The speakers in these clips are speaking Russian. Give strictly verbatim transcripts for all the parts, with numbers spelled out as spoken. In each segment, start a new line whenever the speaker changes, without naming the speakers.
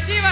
Спасибо!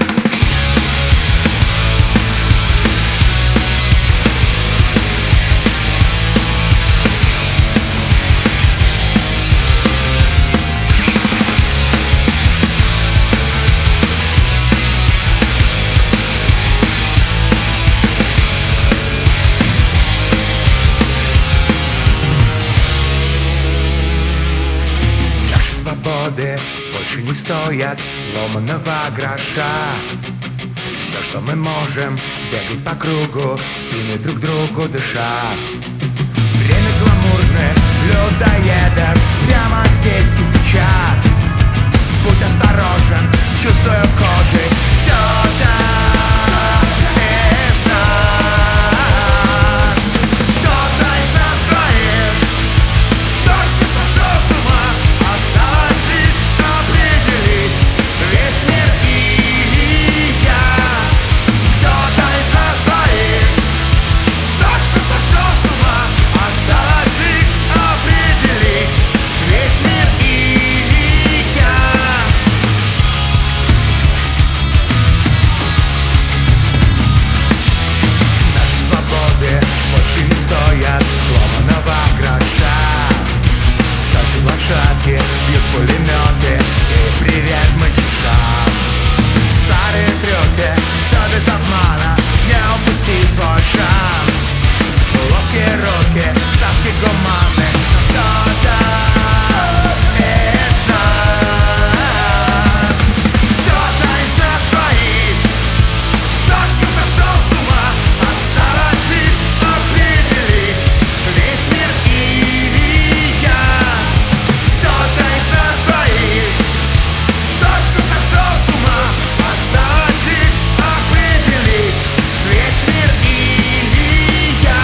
Свободы больше не стоят ломаного гроша. Все, что мы можем, бегать по кругу, спины друг другу дыша. Время гламурных людоедов прямо здесь и сейчас. Будь осторожен, чувствую кожей кто-то из нас. Кто-то из нас троих точно сошел с ума. Осталось лишь определить весь мир и я. Кто-то из нас двоих точно сошел с ума. Осталось лишь определить весь мир и я. Наши свободы больше не стоят ломаного гроша. Скажут лошадки, бьют пулеметы, и привет мальчишам. Старые трюки, все без обмана, не упусти свой шанс. Ловкие руки, ставки гуманны, кто-то из нас. Кто-то из нас двоих точно сошел с ума. Осталось лишь определить весь мир и я. Кто-то из нас двоих точно сошел с ума. Осталось лишь определить весь мир и я.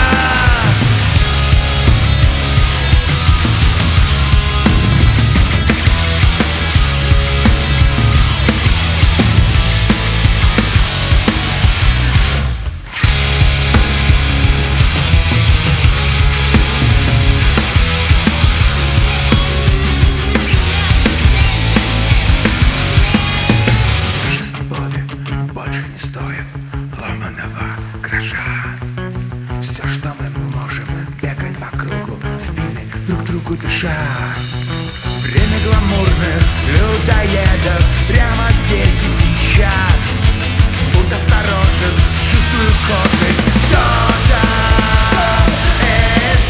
Наши свободы больше не стоят ломаного гроша. Все, что мы можем, бегать по кругу, спины друг другу дыша. Время гламурных людоедов прямо здесь и сейчас. Будь осторожен, чувствую кожей кто-то из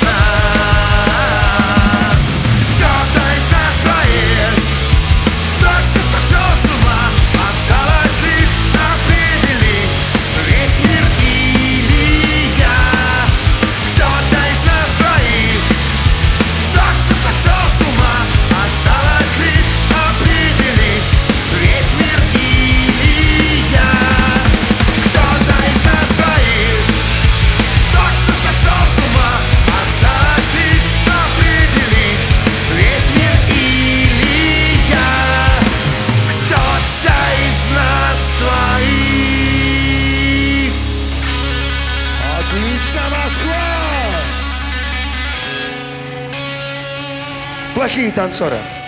нас. Кто-то из нас двоих точно сошел с ума. Осталось лишь определить весь мир и я. Кто-то из нас двоих точно сошел с ума. Осталось лишь определить весь мир и я. Кто-то из нас двоих точно сошел с ума. Осталось лишь определить весь мир и я. Кто-то из нас двоих.
Отлично, Москва! Плохие танцоры.